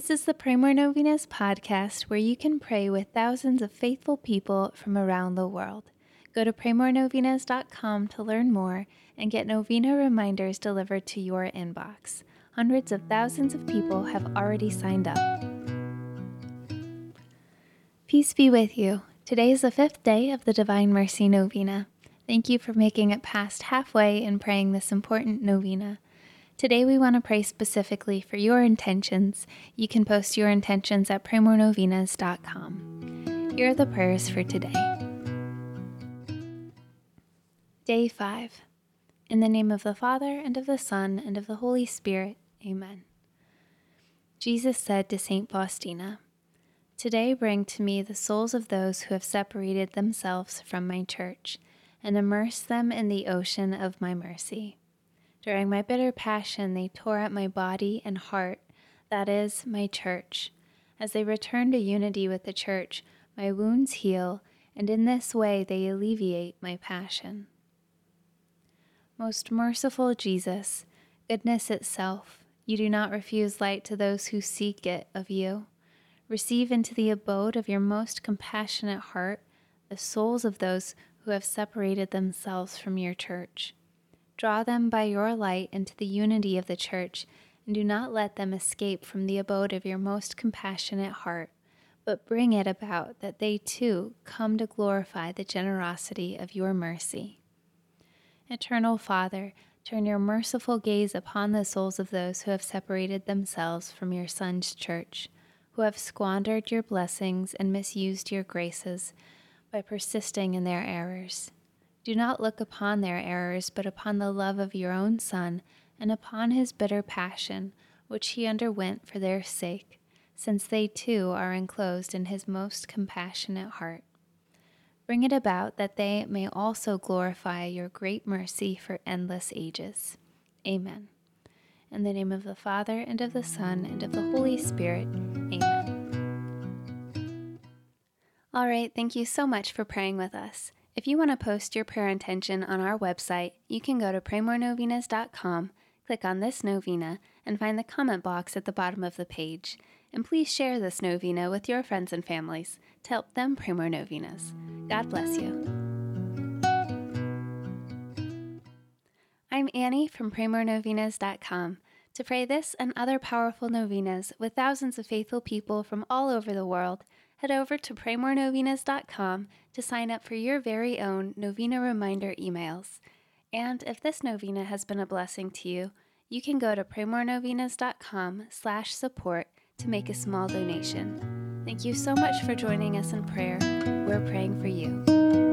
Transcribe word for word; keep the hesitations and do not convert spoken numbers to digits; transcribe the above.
This is the Pray More Novenas podcast, where you can pray with thousands of faithful people from around the world. Go to pray more novenas dot com to learn more and get novena reminders delivered to your inbox. Hundreds of thousands of people have already signed up. Peace be with you. Today is the fifth day of the Divine Mercy Novena. Thank you for making it past halfway in praying this important novena. Today we want to pray specifically for your intentions. You can post your intentions at pray more novenas dot com. Here are the prayers for today. Day five. In the name of the Father, and of the Son, and of the Holy Spirit. Amen. Jesus said to Saint Faustina, "Today bring to me the souls of those who have separated themselves from my church, and immerse them in the ocean of my mercy. During my bitter passion, they tore at my body and heart, that is, my church. As they return to unity with the church, my wounds heal, and in this way they alleviate my passion." Most merciful Jesus, goodness itself, you do not refuse light to those who seek it of you. Receive into the abode of your most compassionate heart the souls of those who have separated themselves from your church. Draw them by your light into the unity of the church, and do not let them escape from the abode of your most compassionate heart, but bring it about that they too come to glorify the generosity of your mercy. Eternal Father, turn your merciful gaze upon the souls of those who have separated themselves from your Son's church, who have squandered your blessings and misused your graces by persisting in their errors. Do not look upon their errors, but upon the love of your own Son, and upon his bitter passion, which he underwent for their sake, since they too are enclosed in his most compassionate heart. Bring it about that they may also glorify your great mercy for endless ages. Amen. In the name of the Father, and of the Son, and of the Holy Spirit. Amen. All right, thank you so much for praying with us. If you want to post your prayer intention on our website, you can go to pray more novenas dot com, click on this novena, and find the comment box at the bottom of the page. And please share this novena with your friends and families to help them pray more novenas. God bless you. I'm Annie from pray more novenas dot com. To pray this and other powerful novenas with thousands of faithful people from all over the world, head over to pray more novenas dot com to sign up for your very own novena reminder emails. And if this novena has been a blessing to you, you can go to pray more novenas dot com slash support to make a small donation. Thank you so much for joining us in prayer. We're praying for you.